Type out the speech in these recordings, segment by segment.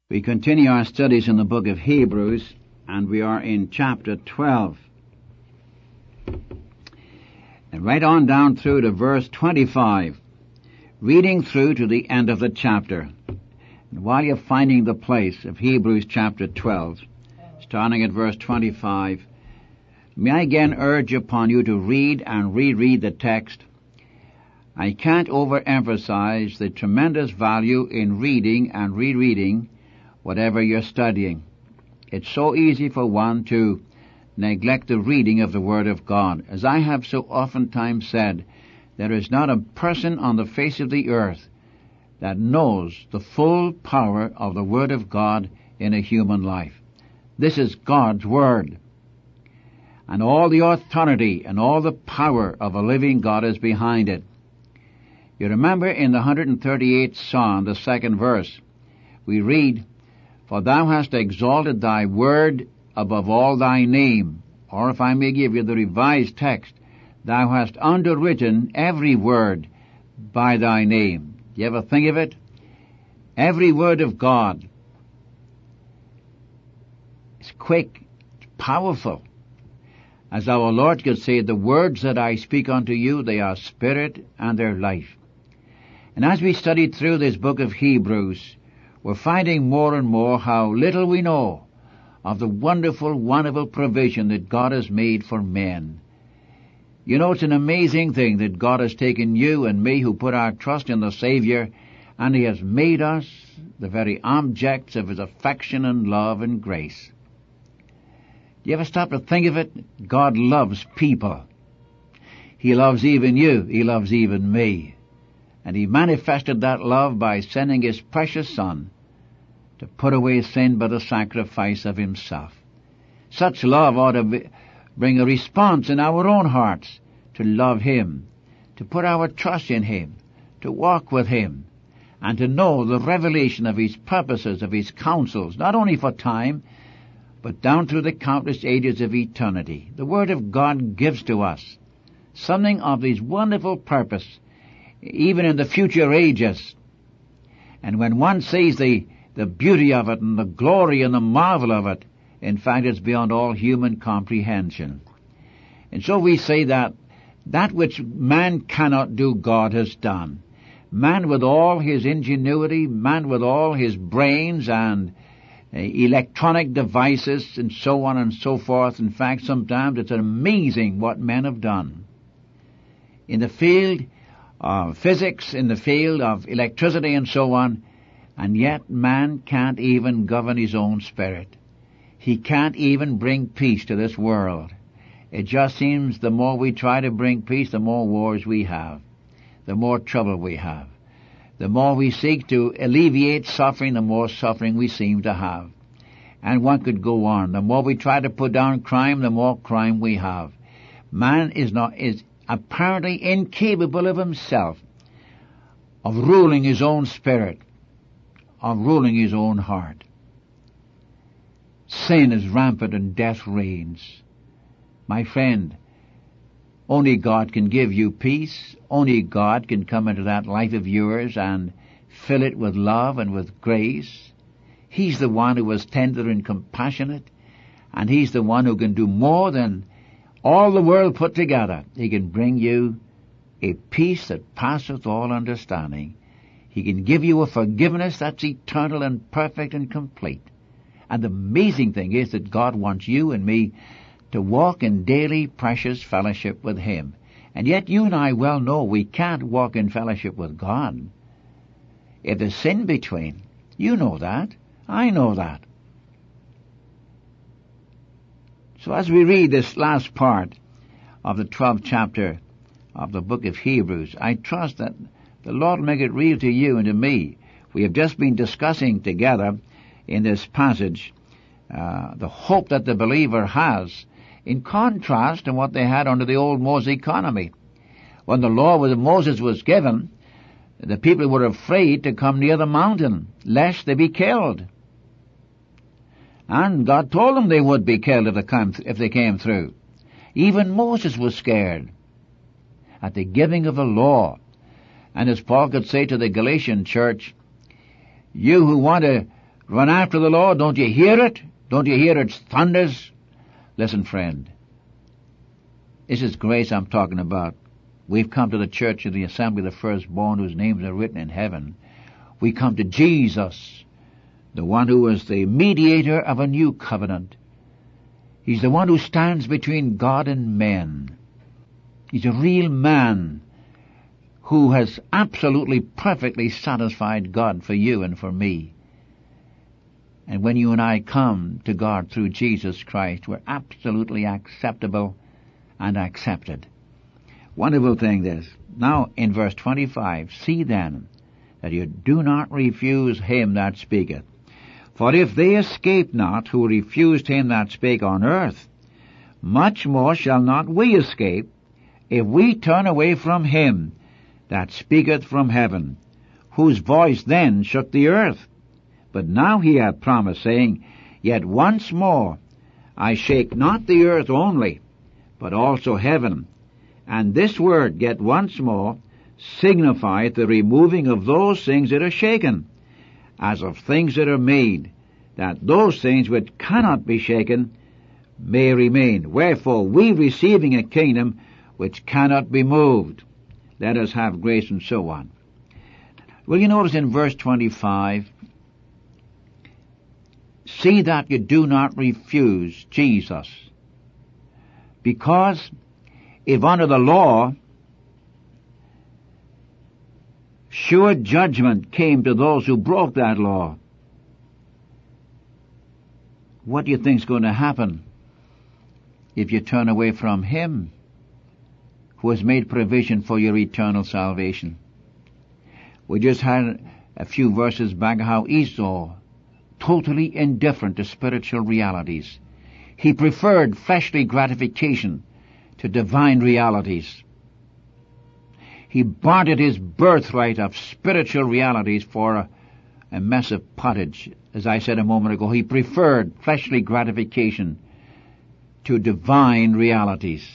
We continue our studies in the book of Hebrews, and we are in chapter 12. And right on down through to verse 25, reading through to the end of the chapter. And while you're finding the place of Hebrews chapter 12, starting at verse 25, may I again urge upon you to read and reread the text. I can't overemphasize the tremendous value in reading and rereading whatever you're studying. It's so easy for one to neglect the reading of the Word of God. As I have so oftentimes said, there is not a person on the face of the earth that knows the full power of the Word of God in a human life. This is God's Word. And all the authority and all the power of a living God is behind it. You remember in the 138th Psalm, the second verse, we read, "For thou hast exalted thy word above all thy name." Or if I may give you the revised text, "Thou hast underwritten every word by thy name." Do you ever think of it? Every word of God is quick, it's powerful. As our Lord could say, "The words that I speak unto you, they are spirit and they're life." And as we studied through this book of Hebrews, we're finding more and more how little we know of the wonderful, wonderful provision that God has made for men. You know, it's an amazing thing that God has taken you and me who put our trust in the Savior, and He has made us the very objects of His affection and love and grace. Do you ever stop to think of it? God loves people. He loves even you. He loves even me. And He manifested that love by sending His precious Son to put away sin by the sacrifice of Himself. Such love ought to bring a response in our own hearts to love Him, to put our trust in Him, to walk with Him, and to know the revelation of His purposes, of His counsels, not only for time, but down through the countless ages of eternity. The Word of God gives to us something of His wonderful purpose, even in the future ages. And when one sees the beauty of it and the glory and the marvel of it, in fact, it's beyond all human comprehension. And so we say that which man cannot do, God has done. Man with all his ingenuity, man with all his brains and electronic devices and so on and so forth. In fact, sometimes it's amazing what men have done. In the field of physics, in the field of electricity and so on, and yet man can't even govern his own spirit. He can't even bring peace to this world. It just seems the more we try to bring peace, the more wars we have, the more trouble we have. The more we seek to alleviate suffering, the more suffering we seem to have. And one could go on. The more we try to put down crime, the more crime we have. Man is apparently incapable of himself of ruling his own spirit, of ruling his own heart. Sin is rampant and death reigns. My friend, only God can give you peace. Only God can come into that life of yours and fill it with love and with grace. He's the one who is tender and compassionate, and He's the one who can do more than all the world put together. He can bring you a peace that passeth all understanding. He can give you a forgiveness that's eternal and perfect and complete. And the amazing thing is that God wants you and me to walk in daily precious fellowship with Him. And yet you and I well know we can't walk in fellowship with God if there's sin between. You know that. I know that. So as we read this last part of the 12th chapter of the book of Hebrews, I trust that the Lord will make it real to you and to me. We have just been discussing together in this passage the hope that the believer has, in contrast to what they had under the old Mosaic economy. When the law of Moses was given, the people were afraid to come near the mountain, lest they be killed. And God told them they would be killed if they came through. Even Moses was scared at the giving of the law. And as Paul could say to the Galatian church, you who want to Run after the Lord. Don't you hear it? Don't you hear its thunders? Listen, friend. This is grace I'm talking about. We've come to the church of the assembly of the firstborn whose names are written in heaven. We come to Jesus, the one who is the mediator of a new covenant. He's the one who stands between God and men. He's a real man who has absolutely perfectly satisfied God for you and for me. And when you and I come to God through Jesus Christ, we're absolutely acceptable and accepted. Wonderful thing this. Now in verse 25, see then that you do not refuse him that speaketh. For if they escape not who refused him that spake on earth, much more shall not we escape if we turn away from him that speaketh from heaven, whose voice then shook the earth. But now he hath promised, saying, Yet once more I shake not the earth only, but also heaven. And this word, yet once more, signifieth the removing of those things that are shaken, as of things that are made, that those things which cannot be shaken may remain. Wherefore we, receiving a kingdom which cannot be moved, let us have grace, and so on. Will you notice in verse 25, see that you do not refuse Jesus. Because if under the law, sure judgment came to those who broke that law, what do you think is going to happen if you turn away from him who has made provision for your eternal salvation? We just had a few verses back how Esau, totally indifferent to spiritual realities. He preferred fleshly gratification to divine realities. He bartered his birthright of spiritual realities for a mess of pottage. As I said a moment ago, he preferred fleshly gratification to divine realities.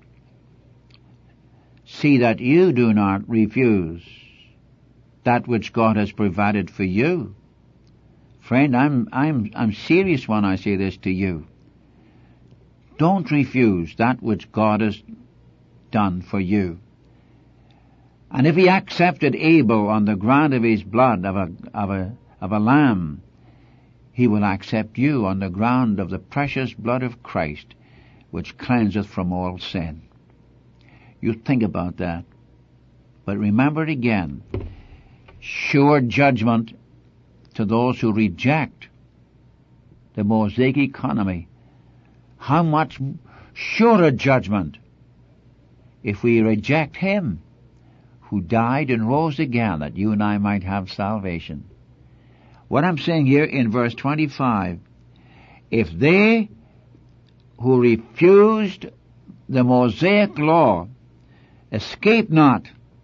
See that you do not refuse that which God has provided for you. Friend, I'm serious when I say this to you. Don't refuse that which God has done for you. And if he accepted Abel on the ground of his blood of a lamb, he will accept you on the ground of the precious blood of Christ, which cleanseth from all sin. You think about that. But remember it again. Sure judgment to those who reject the Mosaic economy. How much surer judgment if we reject him who died and rose again that you and I might have salvation. What I'm saying here in verse 25, if they who refused the Mosaic law escape not,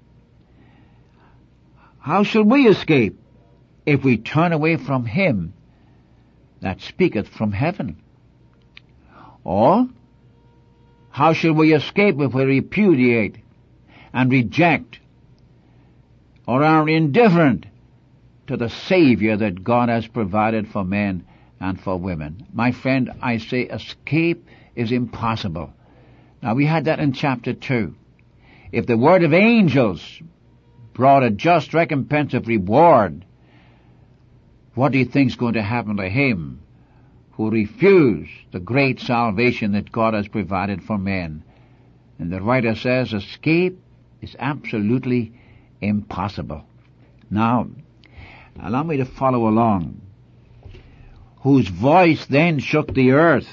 how shall we escape if we turn away from him that speaketh from heaven? Or how shall we escape if we repudiate and reject or are indifferent to the Savior that God has provided for men and for women? My friend, I say escape is impossible. Now we had that in chapter 2. If the word of angels brought a just recompense of reward, what do you think is going to happen to him who refused the great salvation that God has provided for men? And the writer says escape is absolutely impossible. Now, allow me to follow along. Whose voice then shook the earth.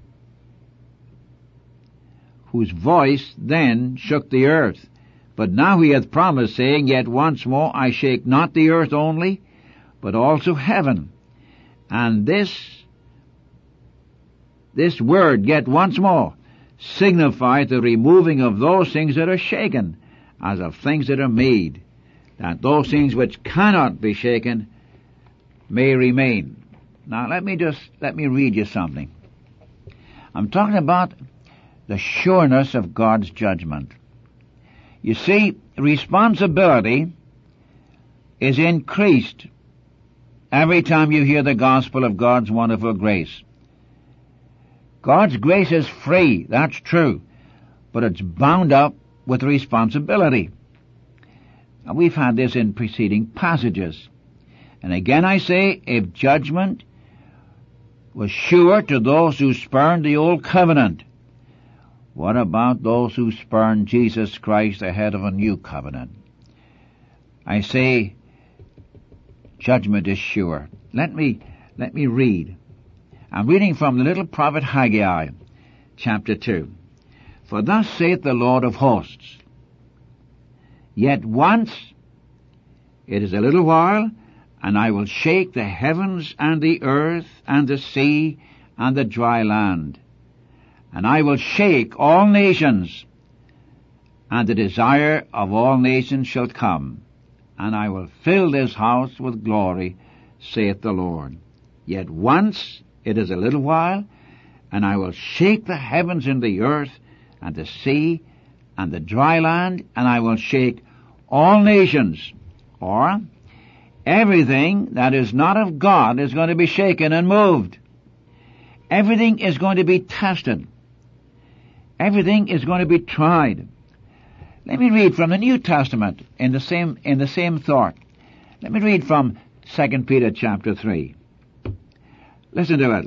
Whose voice then shook the earth. But now he hath promised, saying, Yet once more I shake not the earth only, but also heaven. And this word, yet once more, signifieth the removing of those things that are shaken, as of things that are made, that those things which cannot be shaken may remain. Now let me read you something. I'm talking about the sureness of God's judgment. You see, responsibility is increased every time you hear the gospel of God's wonderful grace. God's grace is free, that's true, but it's bound up with responsibility. And we've had this in preceding passages. And again I say, if judgment was sure to those who spurned the old covenant, what about those who spurn Jesus Christ, the head of a new covenant? I say, judgment is sure. Let me read. I'm reading from the little prophet Haggai, chapter 2. For thus saith the Lord of hosts, yet once, it is a little while, and I will shake the heavens and the earth and the sea and the dry land. And I will shake all nations, and the desire of all nations shall come. And I will fill this house with glory, saith the Lord. Yet once, it is a little while, and I will shake the heavens and the earth and the sea and the dry land, and I will shake all nations. Or, everything that is not of God is going to be shaken and moved. Everything is going to be tested. Everything is going to be tried. Let me read from the New Testament in the same thought. Let me read from 2 Peter chapter 3. Listen to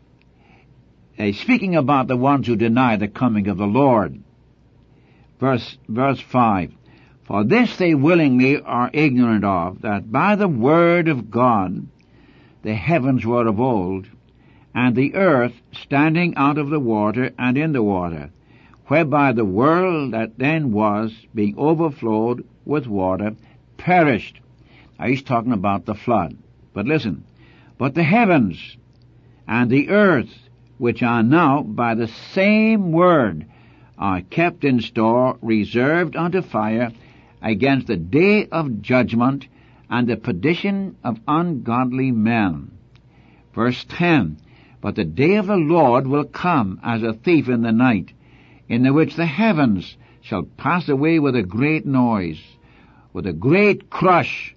it. Speaking about the ones who deny the coming of the Lord. Verse 5. For this they willingly are ignorant of, that by the word of God the heavens were of old, and the earth standing out of the water and in the water, whereby the world that then was, being overflowed with water, perished. Now he's talking about the flood. But listen, but the heavens and the earth, which are now by the same word, are kept in store, reserved unto fire, against the day of judgment and the perdition of ungodly men. Verse 10, but the day of the Lord will come as a thief in the night, in the which the heavens shall pass away with a great noise, with a great crush,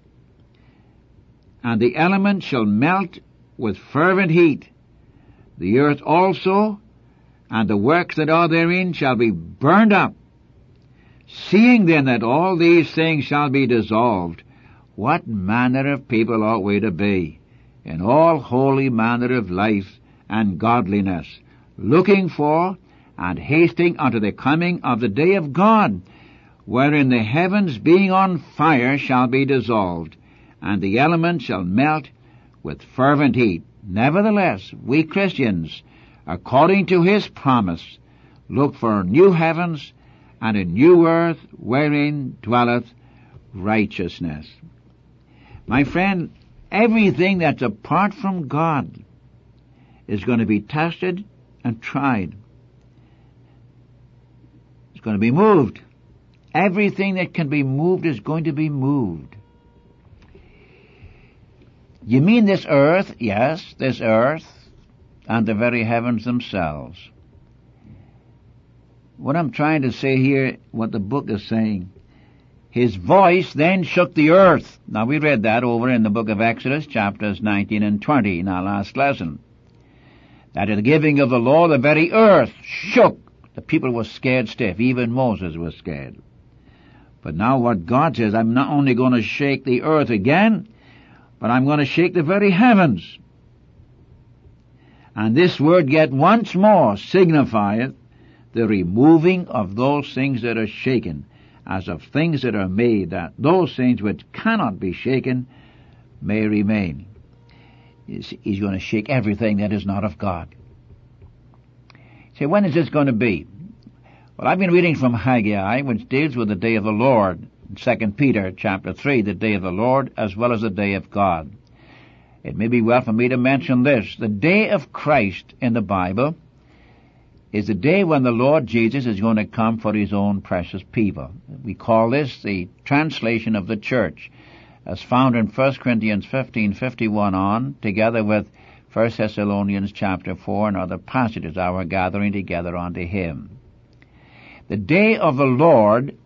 and the elements shall melt with fervent heat. The earth also, and the works that are therein, shall be burned up. Seeing then that all these things shall be dissolved, what manner of people ought we to be, in all holy manner of life and godliness, looking for and hasting unto the coming of the day of God, wherein the heavens being on fire shall be dissolved, and the elements shall melt with fervent heat. Nevertheless, we Christians, according to his promise, look for new heavens and a new earth wherein dwelleth righteousness. My friend, everything that's apart from God is going to be tested and tried. It's going to be moved. Everything that can be moved is going to be moved. You mean this earth? Yes, this earth and the very heavens themselves. What I'm trying to say here, what the book is saying, his voice then shook the earth. Now we read that over in the book of Exodus, chapters 19 and 20 in our last lesson. That at the giving of the law, the very earth shook. The people were scared stiff. Even Moses was scared. But now what God says, I'm not only going to shake the earth again, but I'm going to shake the very heavens. And this word yet once more signifieth the removing of those things that are shaken, as of things that are made, that those things which cannot be shaken may remain. He's going to shake everything that is not of God. Say, when is this going to be? Well, I've been reading from Haggai, which deals with the day of the Lord. 2 Peter chapter 3, the day of the Lord, as well as the day of God. It may be well for me to mention this. The day of Christ in the Bible is the day when the Lord Jesus is going to come for his own precious people. We call this the translation of the church, as found in 1 Corinthians 15:51 on, together with 1 Thessalonians chapter 4 and other passages, our gathering together unto him. The day of the Lord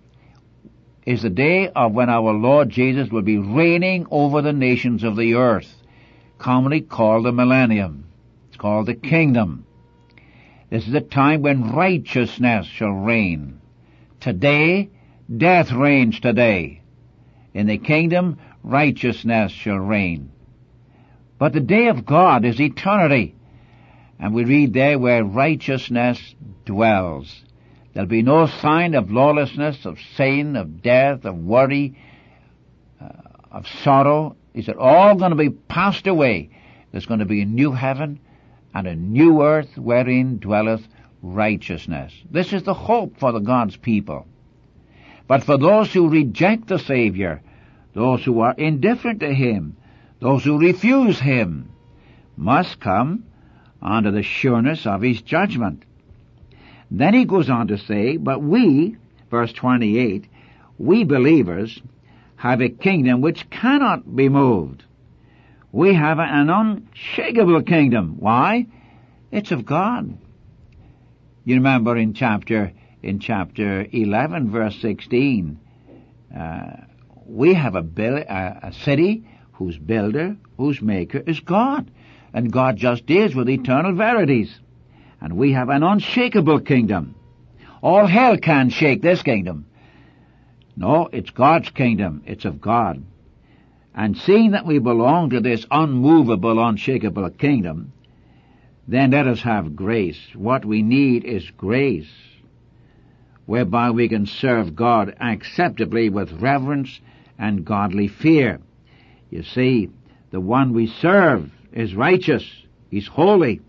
is the day of when our Lord Jesus will be reigning over the nations of the earth. commonly called the millennium. It's called the kingdom. This is a time when righteousness shall reign. Today, death reigns today. In the kingdom, righteousness shall reign. But the day of God is eternity. And we read there where righteousness dwells. There'll be no sign of lawlessness, of sin, of death, of worry, of sorrow. He said, all going to be passed away. There's going to be a new heaven and a new earth wherein dwelleth righteousness. This is the hope for the God's people. But for those who reject the Savior, those who are indifferent to Him, those who refuse Him, must come under the sureness of His judgment. Then he goes on to say, but we, verse 28, we believers have a kingdom which cannot be moved. We have an unshakable kingdom. Why? It's of God. You remember in chapter 11, verse 16, we have a city whose builder, whose maker is God. And God just deals with eternal verities. And we have an unshakable kingdom. All hell can't shake this kingdom. No, it's God's kingdom. It's of God. And seeing that we belong to this unmovable, unshakable kingdom, then let us have grace. What we need is grace, whereby we can serve God acceptably with reverence and godly fear. You see, the one we serve is righteous. He's holy.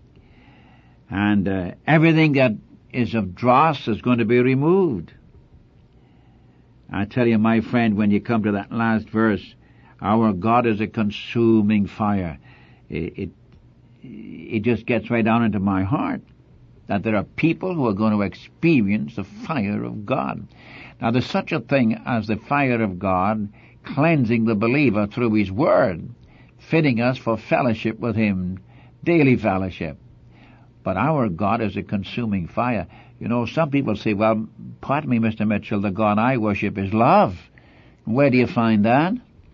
And everything that is of dross is going to be removed. I tell you, my friend, when you come to that last verse, our God is a consuming fire. It just gets right down into my heart that there are people who are going to experience the fire of God. Now, there's such a thing as the fire of God cleansing the believer through His Word, fitting us for fellowship with Him, daily fellowship. But our God is a consuming fire. You know, some people say, well, pardon me, Mr. Mitchell, the God I worship is love. Where do you find that?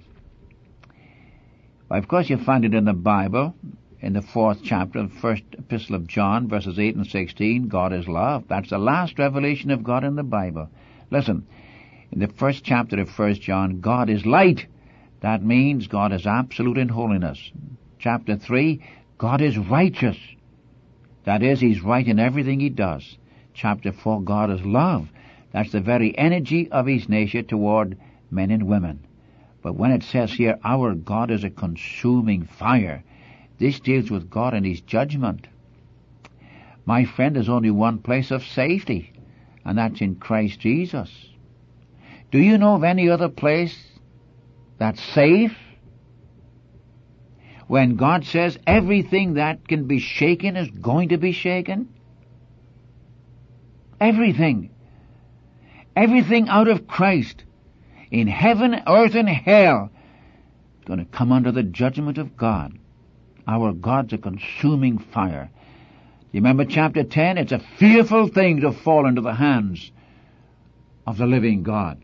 Well, of course you find it in the Bible, in the 4th chapter of the 1st epistle of John, verses 8 and 16. God is love. That's the last revelation of God in the Bible. Listen, in the 1st chapter of 1 John, God is light. That means God is absolute in holiness. Chapter 3, God is righteous. That is, He's right in everything He does. Chapter 4, God is love. That's the very energy of His nature toward men and women. But when it says here, our God is a consuming fire, this deals with God and His judgment. My friend, there's only one place of safety, and that's in Christ Jesus. Do you know of any other place that's safe? When God says everything that can be shaken is going to be shaken? Everything. Everything out of Christ, in heaven, earth, and hell, is going to come under the judgment of God. Our God's a consuming fire. You remember chapter 10? It's a fearful thing to fall into the hands of the living God.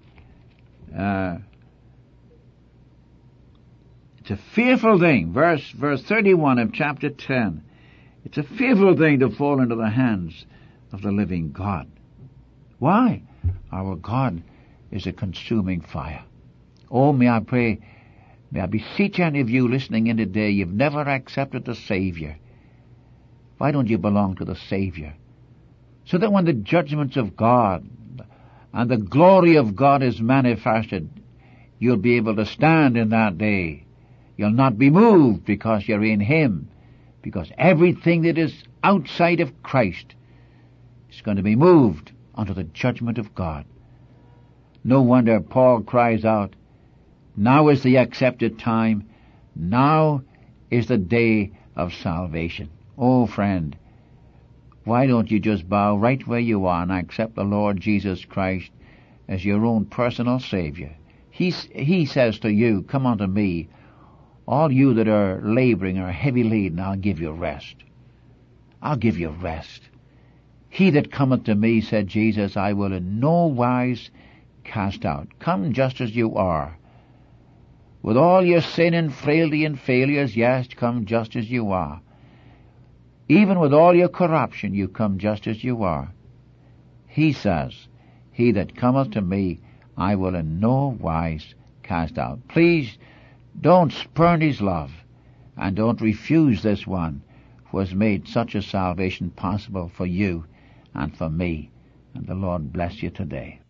It's a fearful thing. Verse 31 of chapter 10. It's a fearful thing to fall into the hands of the living God. Why? Our God is a consuming fire. Oh, may I pray, may I beseech any of you listening in today, you've never accepted the Savior. Why don't you belong to the Savior? So that when the judgments of God and the glory of God is manifested, you'll be able to stand in that day. You'll not be moved because you're in Him. Because everything that is outside of Christ is going to be moved under the judgment of God. No wonder Paul cries out, now is the accepted time. Now is the day of salvation. Oh, friend, why don't you just bow right where you are and accept the Lord Jesus Christ as your own personal Savior? He says to you, come unto me, all you that are laboring or heavy laden, I'll give you rest. I'll give you rest. He that cometh to me, said Jesus, I will in no wise cast out. Come just as you are. With all your sin and frailty and failures, yes, come just as you are. Even with all your corruption, you come just as you are. He says, he that cometh to me, I will in no wise cast out. Please don't spurn his love, and don't refuse this one who has made such a salvation possible for you and for me. And the Lord bless you today.